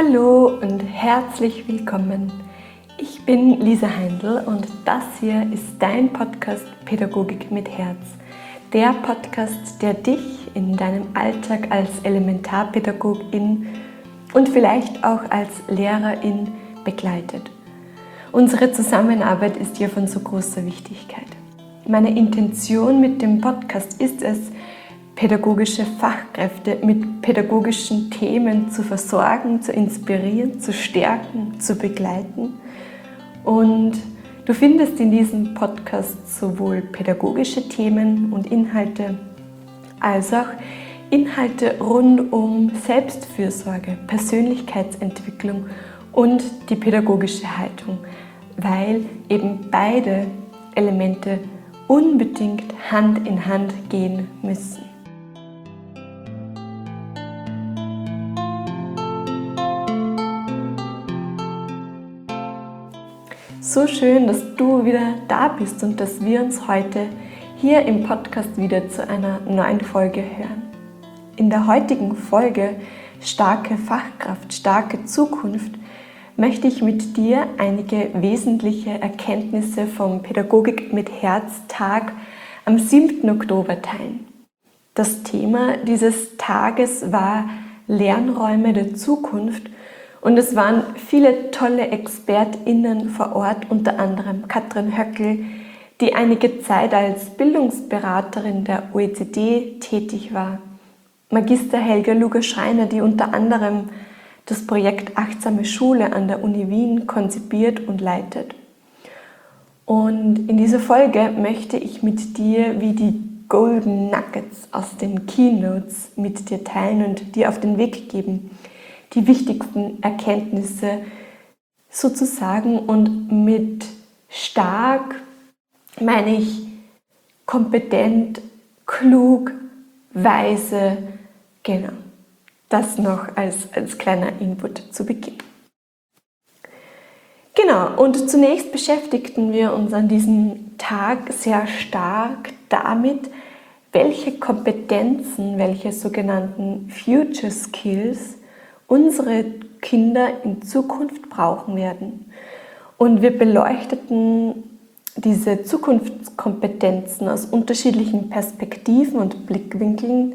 Hallo und herzlich willkommen. Ich bin Lisa Heindl und das hier ist dein Podcast Pädagogik mit Herz. Der Podcast, der dich in deinem Alltag als Elementarpädagogin und vielleicht auch als Lehrerin begleitet. Unsere Zusammenarbeit ist hier von so großer Wichtigkeit. Meine Intention mit dem Podcast ist es, pädagogische Fachkräfte mit pädagogischen Themen zu versorgen, zu inspirieren, zu stärken, zu begleiten. Und du findest in diesem Podcast sowohl pädagogische Themen und Inhalte, als auch Inhalte rund um Selbstfürsorge, Persönlichkeitsentwicklung und die pädagogische Haltung, weil eben beide Elemente unbedingt Hand in Hand gehen müssen. So schön, dass du wieder da bist und dass wir uns heute hier im Podcast wieder zu einer neuen Folge hören. In der heutigen Folge Starke Fachkraft, starke Zukunft möchte ich mit dir einige wesentliche Erkenntnisse vom Pädagogik mit Herz-Tag am 7. Oktober teilen. Das Thema dieses Tages war Lernräume der Zukunft. Und es waren viele tolle ExpertInnen vor Ort, unter anderem Katrin Höckel, die einige Zeit als Bildungsberaterin der OECD tätig war, Magister Helga Luger-Schreiner, die unter anderem das Projekt Achtsame Schule an der Uni Wien konzipiert und leitet. Und in dieser Folge möchte ich mit dir wie die Golden Nuggets aus den Keynotes mit dir teilen und dir auf den Weg geben, die wichtigsten Erkenntnisse sozusagen, und mit stark meine ich kompetent, klug, weise, genau. Das noch als kleiner Input zu Beginn. Genau, und zunächst beschäftigten wir uns an diesem Tag sehr stark damit, welche Kompetenzen, welche sogenannten Future Skills unsere Kinder in Zukunft brauchen werden. Und wir beleuchteten diese Zukunftskompetenzen aus unterschiedlichen Perspektiven und Blickwinkeln.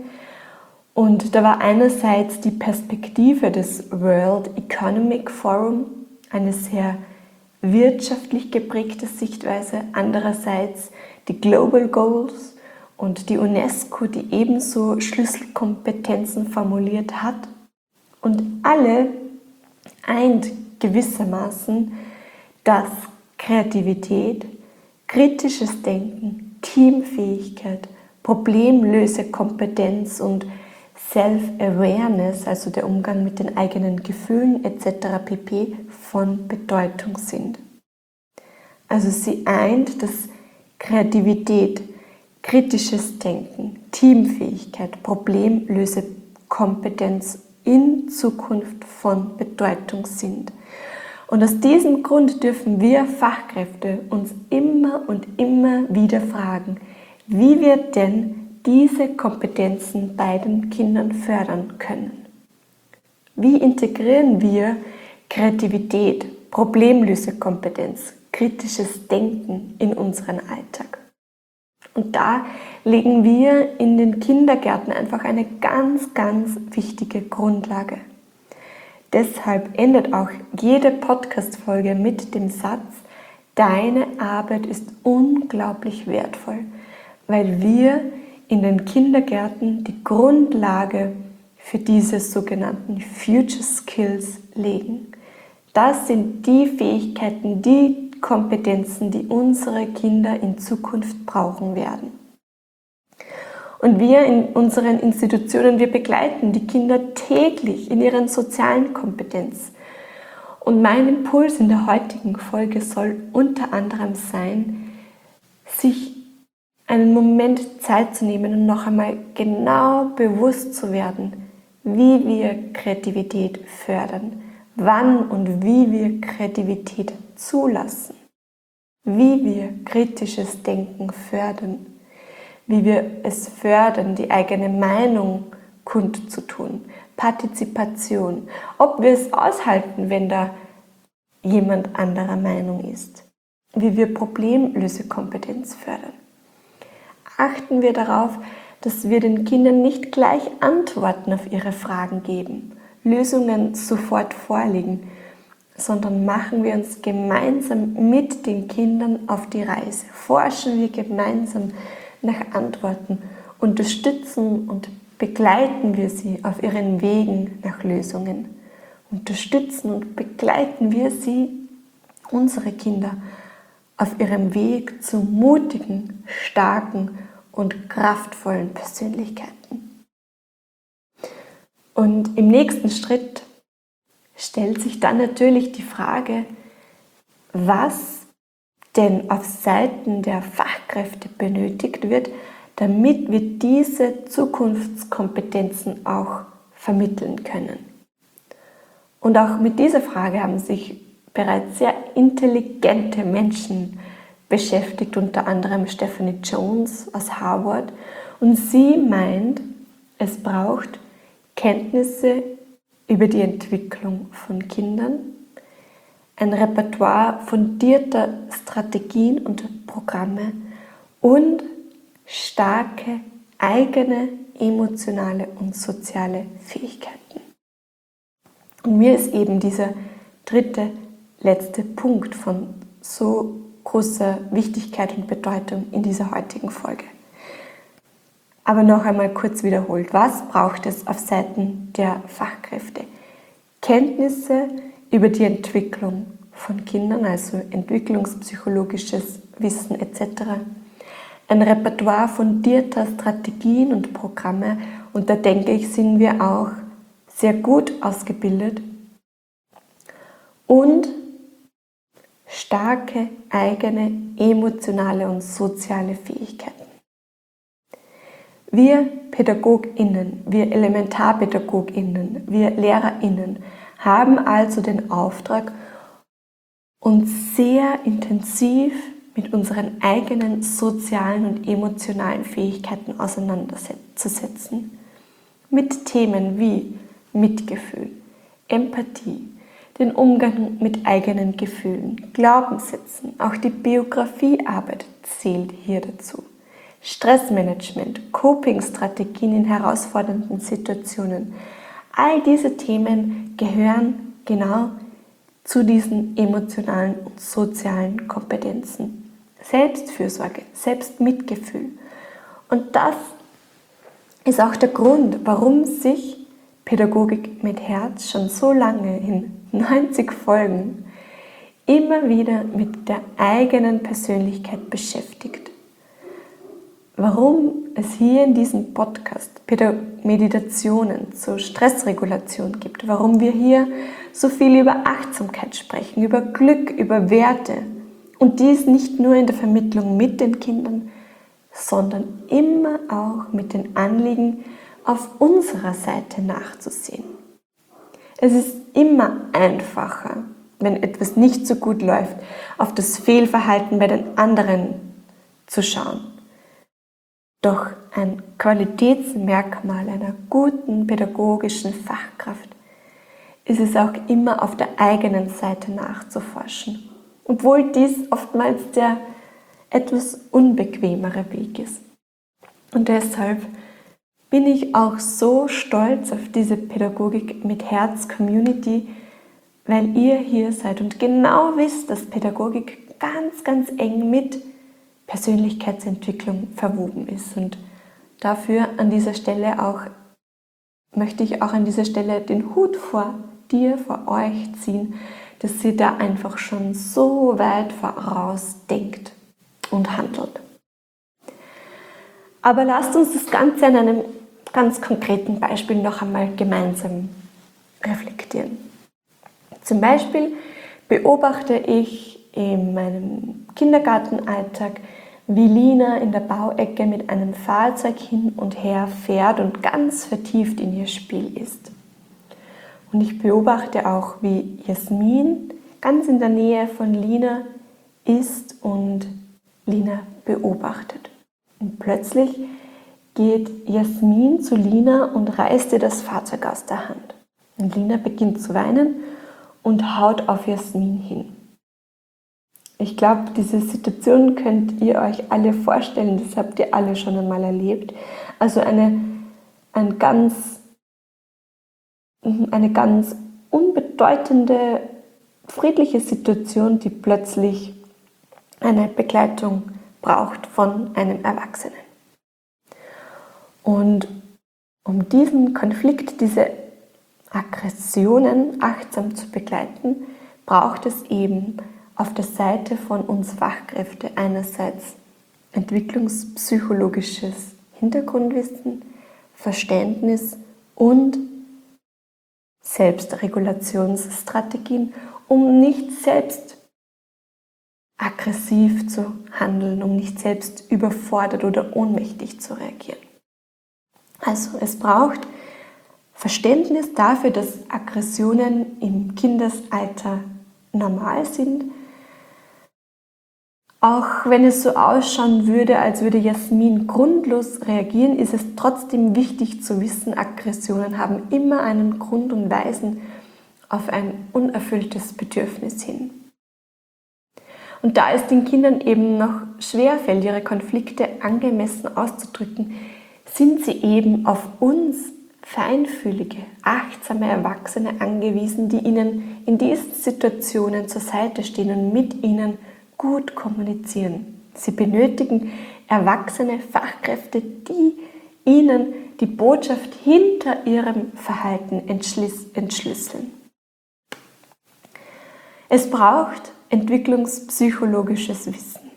Und da war einerseits die Perspektive des World Economic Forum, eine sehr wirtschaftlich geprägte Sichtweise, andererseits die Global Goals und die UNESCO, die ebenso Schlüsselkompetenzen formuliert hat. Und alle eint gewissermaßen, dass Kreativität, kritisches Denken, Teamfähigkeit, Problemlösekompetenz und Self-Awareness, also der Umgang mit den eigenen Gefühlen etc. pp. Von Bedeutung sind. Also sie eint, dass Kreativität, kritisches Denken, Teamfähigkeit, Problemlösekompetenz in Zukunft von Bedeutung sind. Und aus diesem Grund dürfen wir Fachkräfte uns immer und immer wieder fragen, wie wir denn diese Kompetenzen bei den Kindern fördern können. Wie integrieren wir Kreativität, Problemlösekompetenz, kritisches Denken in unseren Alltag? Und da legen wir in den Kindergärten einfach eine ganz, ganz wichtige Grundlage. Deshalb endet auch jede Podcast-Folge mit dem Satz: Deine Arbeit ist unglaublich wertvoll, weil wir in den Kindergärten die Grundlage für diese sogenannten Future Skills legen. Das sind die Fähigkeiten, die Kompetenzen, die unsere Kinder in Zukunft brauchen werden. Und wir in unseren Institutionen, wir begleiten die Kinder täglich in ihren sozialen Kompetenz. Und mein Impuls in der heutigen Folge soll unter anderem sein, sich einen Moment Zeit zu nehmen und noch einmal genau bewusst zu werden, wie wir Kreativität fördern, wann und wie wir Kreativität zulassen, wie wir kritisches Denken fördern, wie wir es fördern, die eigene Meinung kundzutun, Partizipation, ob wir es aushalten, wenn da jemand anderer Meinung ist, wie wir Problemlösekompetenz fördern. Achten wir darauf, dass wir den Kindern nicht gleich Antworten auf ihre Fragen geben, Lösungen sofort vorlegen, sondern machen wir uns gemeinsam mit den Kindern auf die Reise. Forschen wir gemeinsam nach Antworten, unterstützen und begleiten wir sie auf ihren Wegen nach Lösungen. Unterstützen und begleiten wir sie, unsere Kinder, auf ihrem Weg zu mutigen, starken und kraftvollen Persönlichkeiten. Und im nächsten Schritt stellt sich dann natürlich die Frage, was denn auf Seiten der Fachkräfte benötigt wird, damit wir diese Zukunftskompetenzen auch vermitteln können. Und auch mit dieser Frage haben sich bereits sehr intelligente Menschen beschäftigt, unter anderem Stephanie Jones aus Harvard. Und sie meint, es braucht Kenntnisse über die Entwicklung von Kindern, ein Repertoire fundierter Strategien und Programme und starke eigene emotionale und soziale Fähigkeiten. Und mir ist eben dieser dritte, letzte Punkt von so großer Wichtigkeit und Bedeutung in dieser heutigen Folge. Aber noch einmal kurz wiederholt, was braucht es auf Seiten der Fachkräfte? Kenntnisse über die Entwicklung von Kindern, also entwicklungspsychologisches Wissen etc., ein Repertoire fundierter Strategien und Programme, und da denke ich, sind wir auch sehr gut ausgebildet, und starke eigene emotionale und soziale Fähigkeiten. Wir PädagogInnen, wir ElementarpädagogInnen, wir LehrerInnen haben also den Auftrag, uns sehr intensiv mit unseren eigenen sozialen und emotionalen Fähigkeiten auseinanderzusetzen. Mit Themen wie Mitgefühl, Empathie, den Umgang mit eigenen Gefühlen, Glaubenssätzen, auch die Biografiearbeit zählt hier dazu. Stressmanagement, Coping-Strategien in herausfordernden Situationen. All diese Themen gehören genau zu diesen emotionalen und sozialen Kompetenzen. Selbstfürsorge, Selbstmitgefühl. Und das ist auch der Grund, warum sich Pädagogik mit Herz schon so lange in 90 Folgen immer wieder mit der eigenen Persönlichkeit beschäftigt. Warum es hier in diesem Podcast Meditationen zur Stressregulation gibt, warum wir hier so viel über Achtsamkeit sprechen, über Glück, über Werte, und dies nicht nur in der Vermittlung mit den Kindern, sondern immer auch mit den Anliegen auf unserer Seite nachzusehen. Es ist immer einfacher, wenn etwas nicht so gut läuft, auf das Fehlverhalten bei den anderen zu schauen. Doch ein Qualitätsmerkmal einer guten pädagogischen Fachkraft ist es auch immer, auf der eigenen Seite nachzuforschen, obwohl dies oftmals der etwas unbequemere Weg ist. Und deshalb bin ich auch so stolz auf diese Pädagogik mit Herz-Community, weil ihr hier seid und genau wisst, dass Pädagogik ganz, ganz eng mit Persönlichkeitsentwicklung verwoben ist. Und dafür an dieser Stelle auch möchte ich auch an dieser Stelle den Hut vor dir, vor euch ziehen, dass ihr da einfach schon so weit voraus denkt und handelt. Aber lasst uns das Ganze an einem ganz konkreten Beispiel noch einmal gemeinsam reflektieren. Zum Beispiel beobachte ich in meinem Kindergartenalltag, wie Lina in der Bauecke mit einem Fahrzeug hin und her fährt und ganz vertieft in ihr Spiel ist. Und ich beobachte auch, wie Jasmin ganz in der Nähe von Lina ist und Lina beobachtet. Und plötzlich geht Jasmin zu Lina und reißt ihr das Fahrzeug aus der Hand. Und Lina beginnt zu weinen und haut auf Jasmin hin. Ich glaube, diese Situation könnt ihr euch alle vorstellen, das habt ihr alle schon einmal erlebt. Also eine ganz unbedeutende, friedliche Situation, die plötzlich eine Begleitung braucht von einem Erwachsenen. Und um diesen Konflikt, diese Aggressionen achtsam zu begleiten, braucht es eben auf der Seite von uns Fachkräfte einerseits entwicklungspsychologisches Hintergrundwissen, Verständnis und Selbstregulationsstrategien, um nicht selbst aggressiv zu handeln, um nicht selbst überfordert oder ohnmächtig zu reagieren. Also es braucht Verständnis dafür, dass Aggressionen im Kindesalter normal sind. Auch wenn es so ausschauen würde, als würde Jasmin grundlos reagieren, ist es trotzdem wichtig zu wissen, Aggressionen haben immer einen Grund und weisen auf ein unerfülltes Bedürfnis hin. Und da es den Kindern eben noch schwerfällt, ihre Konflikte angemessen auszudrücken, sind sie eben auf uns feinfühlige, achtsame Erwachsene angewiesen, die ihnen in diesen Situationen zur Seite stehen und mit ihnen gut kommunizieren. Sie benötigen erwachsene Fachkräfte, die ihnen die Botschaft hinter ihrem Verhalten entschlüsseln. Es braucht entwicklungspsychologisches Wissen.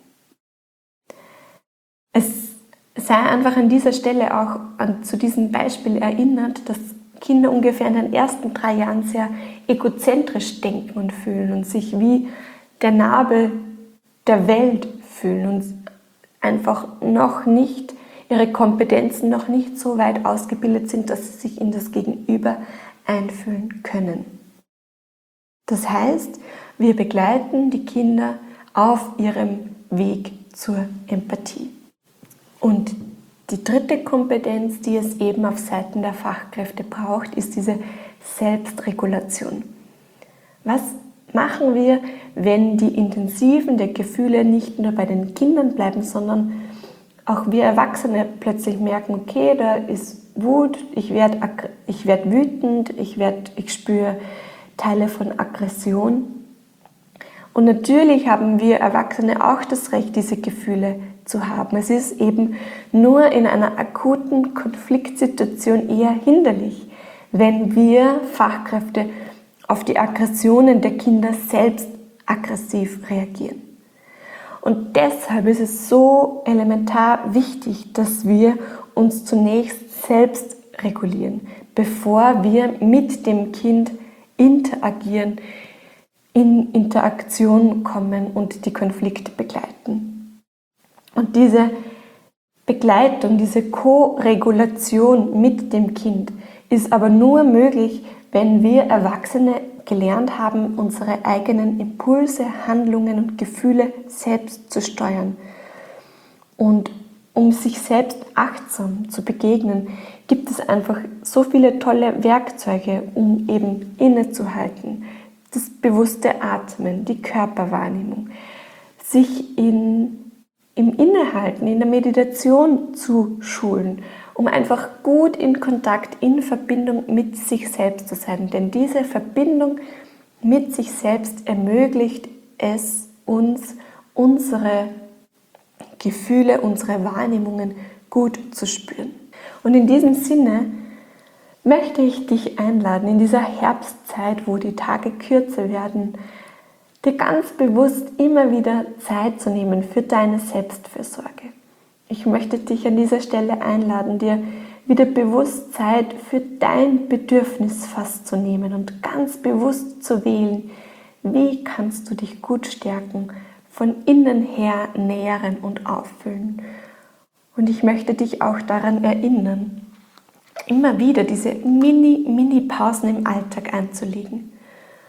Es sei einfach an dieser Stelle auch zu diesem Beispiel erinnert, dass Kinder ungefähr in den ersten 3 Jahren sehr egozentrisch denken und fühlen und sich wie der Nabel der Welt fühlen und einfach noch nicht, ihre Kompetenzen noch nicht so weit ausgebildet sind, dass sie sich in das Gegenüber einfühlen können. Das heißt, wir begleiten die Kinder auf ihrem Weg zur Empathie. Und die dritte Kompetenz, die es eben auf Seiten der Fachkräfte braucht, ist diese Selbstregulation. Was machen wir, wenn die Intensiven der Gefühle nicht nur bei den Kindern bleiben, sondern auch wir Erwachsene plötzlich merken, okay, da ist Wut, ich werde wütend, ich spüre Teile von Aggression. Und natürlich haben wir Erwachsene auch das Recht, diese Gefühle zu haben. Es ist eben nur in einer akuten Konfliktsituation eher hinderlich, wenn wir Fachkräfte auf die Aggressionen der Kinder selbst aggressiv reagieren. Und deshalb ist es so elementar wichtig, dass wir uns zunächst selbst regulieren, bevor wir mit dem Kind interagieren, in Interaktion kommen und die Konflikte begleiten. Und diese Begleitung, diese Co-Regulation mit dem Kind ist aber nur möglich, wenn wir Erwachsene gelernt haben, unsere eigenen Impulse, Handlungen und Gefühle selbst zu steuern. Und um sich selbst achtsam zu begegnen, gibt es einfach so viele tolle Werkzeuge, um eben innezuhalten. Das bewusste Atmen, die Körperwahrnehmung, sich im Innehalten, in der Meditation zu schulen, um einfach gut in Kontakt, in Verbindung mit sich selbst zu sein. Denn diese Verbindung mit sich selbst ermöglicht es uns, unsere Gefühle, unsere Wahrnehmungen gut zu spüren. Und in diesem Sinne möchte ich dich einladen, in dieser Herbstzeit, wo die Tage kürzer werden, dir ganz bewusst immer wieder Zeit zu nehmen für deine Selbstfürsorge. Ich möchte dich an dieser Stelle einladen, dir wieder bewusst Zeit für dein Bedürfnisfass zu nehmen und ganz bewusst zu wählen, wie kannst du dich gut stärken, von innen her nähren und auffüllen. Und ich möchte dich auch daran erinnern, immer wieder diese Mini-Pausen im Alltag einzulegen.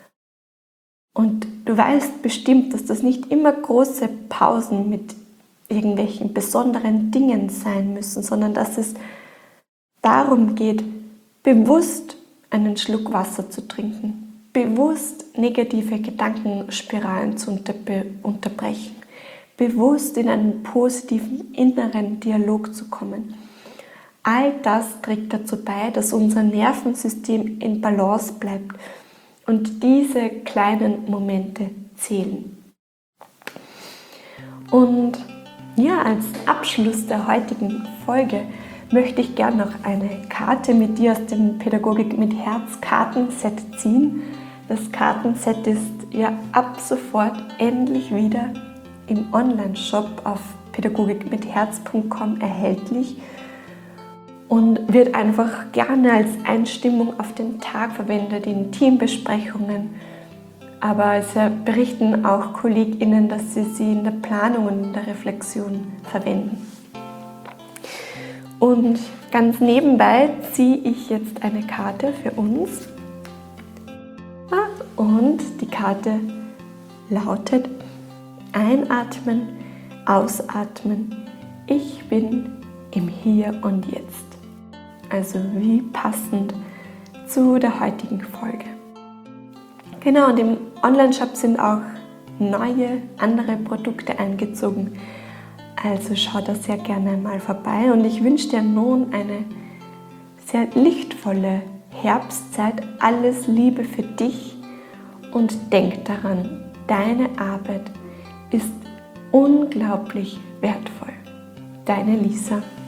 Und du weißt bestimmt, dass das nicht immer große Pausen mit irgendwelchen besonderen Dingen sein müssen, sondern dass es darum geht, bewusst einen Schluck Wasser zu trinken, bewusst negative Gedankenspiralen zu unterbrechen, bewusst in einen positiven inneren Dialog zu kommen. All das trägt dazu bei, dass unser Nervensystem in Balance bleibt und diese kleinen Momente zählen. Und ja, als Abschluss der heutigen Folge möchte ich gerne noch eine Karte mit dir aus dem Pädagogik mit Herz Kartenset ziehen. Das Kartenset ist ja ab sofort endlich wieder im Online-Shop auf pädagogikmitherz.com erhältlich und wird einfach gerne als Einstimmung auf den Tag verwendet in Teambesprechungen. Aber es berichten auch KollegInnen, dass sie in der Planung und in der Reflexion verwenden. Und ganz nebenbei ziehe ich jetzt eine Karte für uns. Und die Karte lautet: Einatmen, ausatmen. Ich bin im Hier und Jetzt. Also wie passend zu der heutigen Folge. Genau, und im Online-Shop sind auch neue, andere Produkte eingezogen. Also schau da sehr gerne mal vorbei und ich wünsche dir nun eine sehr lichtvolle Herbstzeit. Alles Liebe für dich und denk daran, deine Arbeit ist unglaublich wertvoll. Deine Lisa.